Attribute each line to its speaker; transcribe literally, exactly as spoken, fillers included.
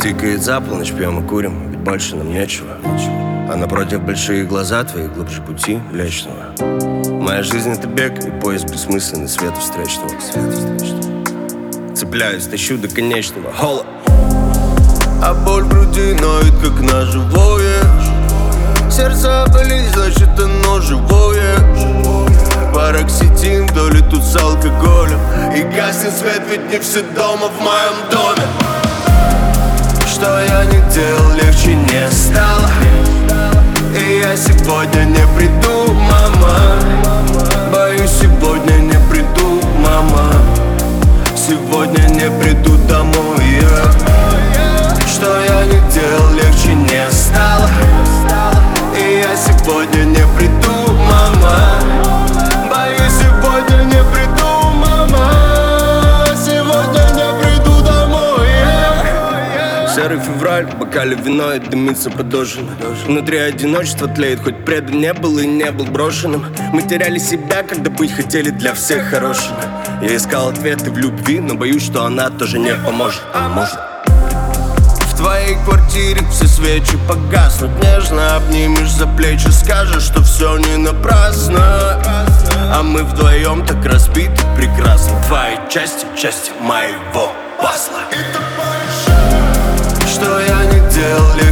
Speaker 1: Тикает за полночь, пьем и курим, ведь больше нам нечего. А напротив большие глаза твои, глубже пути Млечного. Моя жизнь — это бег и поиск бессмысленный света встречного. Цепляюсь, тащу до конечного. Холод. А боль в груди ноет, как на живое. Сердце болит, значит оно живое. Пароксетин вдоль тут с алкоголем. И гаснет свет, ведь не все дома в моем доме. Что я не делал, легче не стало. И я сегодня не приду, мама. Боюсь, сегодня не приду, мама. Сегодня не приду домой, yeah. Что я не делал, легче не стало. И я сегодня не приду, мама. Боюсь, сегодня не приду, мама. Сегодня не приду домой, yeah. Серый февраль, в бокале вино и дымится подожжено. Внутри одиночество тлеет, хоть предан не был и не был брошенным. Мы теряли себя, когда быть хотели для всех хорошими. Я искал ответы в любви, но боюсь, что она тоже не поможет, а может. В твоей квартире все свечи погаснут. Нежно обнимешь за плечи, скажешь, что все не напрасно. А мы вдвоем так разбиты прекрасно. Твои части, части моего пазла. Что я не делал,